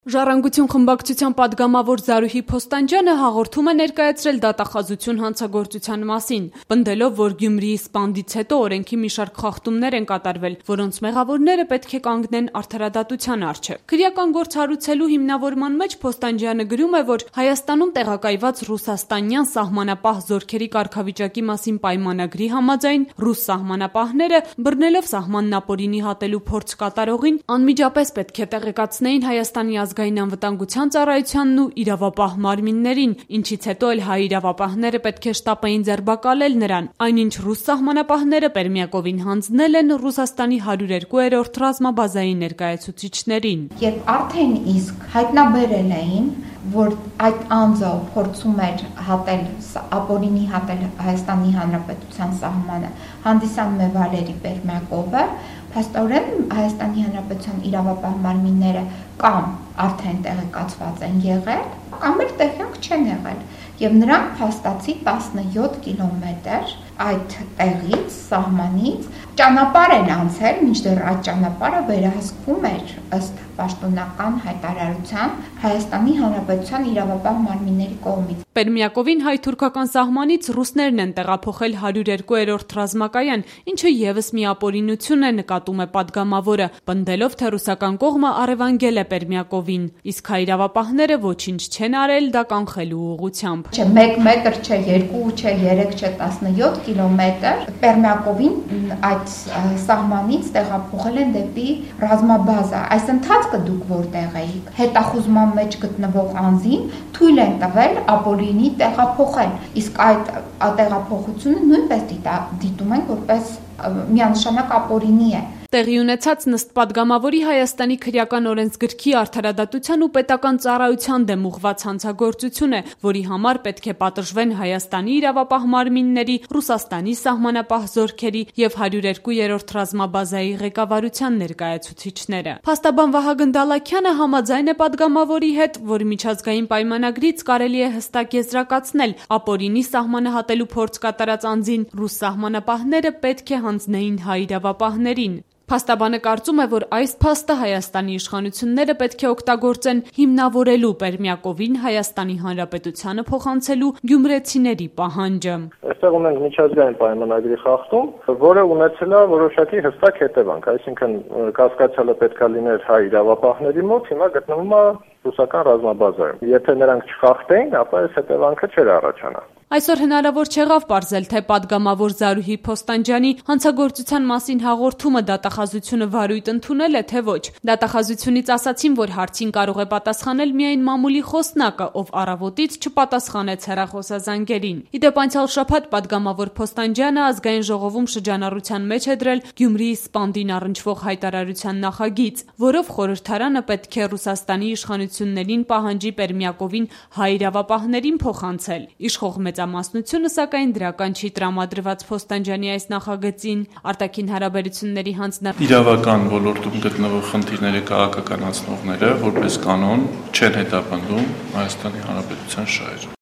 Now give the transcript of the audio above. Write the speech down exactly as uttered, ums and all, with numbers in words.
Ժառանգություն խմբակցության պատգամավոր Զարուհի Փոստանջյանը հաղորդում է ներկայացրել դատախազություն հանցագործության մասին, պնդելով, որ Գյումրիի սպանդից հետո օրենքի մի շարք խախտումներ են կատարվել, որոնց մեղավորները պետք է կանգնեն արդարադատության առջև։ Քրեական գործ հարուցելու հիմնավորման մեջ Փոստանջյանը գրում է, որ Հայաստանում տեղակայված ռուսաստանյան սահմանապահ զորքերի կարգավիճակի մասին պայմանագրի համաձայն ռուս սահմանապահները, բռնելով սահմանն ապօրինի հատելու փորձ կատարողին, անմիջապես պետք է տեղեկացնեին Հայաստանի ազգային անվտանգության ծառայությանն ու իրավապահ մարմիններին, ինչից հետո էլ հայ իրավապահները պետք է շտապեին ձերբակալել նրան, այնինչ ռուս սահմանապահները Պերմյակովին հանձնել են Ռուսաստանի հարյուր երկու-րդ ռազմաբազայի ներկայացուցիչներին։ Երբ արդեն իսկ հայտնաբերել էին, որ այդ անձը փորձում էր հատել ապօրինի հատել Հայաստանի Հանրապետության սահմանը, հանդիսանում է Վալերի Պերմյակովը, փաստորեն Հայաստանի Հանրապետության իրավապահ մարմինները կամ արդեն տեղեկացված են եղել, կամ էլ տեղյակ չեն եղել, եւ նրանք փաստացի տասնյոթ կիլոմետր այդ տեղից, սահմանից ճանապարհ են անցել, մինչդեռ այդ ճանապարհը վերահսկվում էր ըստ պաշտոնական հայտարարության Հայաստանի Հանրապետության իրավապահ մարմինների կողմից։ Պերմյակովին հայ-թուրքական սահմանից ռուսներն են տեղափոխել հարյուր երկու-րդ ռազմակայան, ինչը եւս մի ապօրինություն է, նկատում է պատգամավորը, պնդելով, թե ռուսական կողմը առևանգել է Պերմյակովին, իսկ հայ իրավապահները ոչինչ չեն արել դա կանխելու ուղղությամբ։ Չէ, մեկ մետր չէ, երկու չէ, երեք չէ, տասնյոթ կիլոմետր Պերմյակովին այդ սահմանից տեղափոխել են դեպի ռազմաբազա։ Այս ընթացքը դուք որտեղ էիք։ Հետախուզման մեջ գտնվող անձին թույլ են տվել ապօրինի տեղափոխել, իսկ այդ տեղափոխությունը նույնպես դիտում են որպես միանշանակ ապօրինի է։ Տեղի ունեցած նստ պատգամավորի Հայաստանի քրեական օրենսգրքի արդարադատության ու պետական ծառայության դեմ ուղղված հանցագործություն է, որի համար պետք է պատժվեն Հայաստանի իրավապահ մարմինների, Ռուսաստանի սահմանապահ զորքերի եւ հարյուր երկու-րդ ռազմաբազայի ղեկավարության ներկայացուցիչները։ Փաստաբան Վահագն Դալաքյանը համաձայն է պատգամավորի հետ, որ միջազգային պայմանագրից կարելի է հստակ եզրակացնել, ապօրինի սահմանը հատելու փորձ կատարած անձին ռուս սահմանապահները պետք է հանձնեին հայ իրավապահներին։ Փաստաբանը կարծում է, որ այս փաստը Հայաստանի իշխանությունները պետք է օգտագործեն հիմնավորելու Պերմյակովին Հայաստանի Հանրապետությանը փոխանցելու գյումրեցիների պահանջը։ Այստեղ ունենք միջազգային պայմանագրի խախտում, որը ունեցել է որոշակի հստակ հետևանք, այսինքն կասկածյալը պետք է լիներ հայ իրավապահների մոտ, հիմա գտնվում է ռուսական ռազմաբազայում։ Եթե նրանք չխախտեին, ապա այս հետևանքը չէր առաջանա։ Այսօր հնարավոր չեղավ պարզել, թե պատգամավոր Զարուհի Փոստանջյանի հանցագործության մասին հաղորդումը դատախազությունը վարույթ ընդունել է, թե ոչ։ Դատախազությունից ասացին, որ հարցին կարող է պատասխանել միայն մամուլի խոսնակը, ով առավոտից չպատասխանեց հեռախոսազանգերին։ Իդեպ անցյալ շաբաթ պատգամավոր Փոստանջյանը ազգային ժողովում շրջանառության մեջ է դրել Գյումրիի սպանդին առնչվող հայտարարության նախագիծ, որով խորհրդարանը պետք է Ռուսաստանի իշխանություններին պահանջի Պերմյակովին հայ իրավապահներին փոխանցել։ Իշխող մեծամասնությունը սակայն դրական չի տրամադրված Փոստանջյանի այս նախագծին։ Արտաքին հարաբերությունների հանձնաժողովի իրավական ոլորտում գտնվող խնդիրները քաղաքականացնողները որպես կանոն չեն հետապնդում Հայաստանի Հանրապետության շահերը։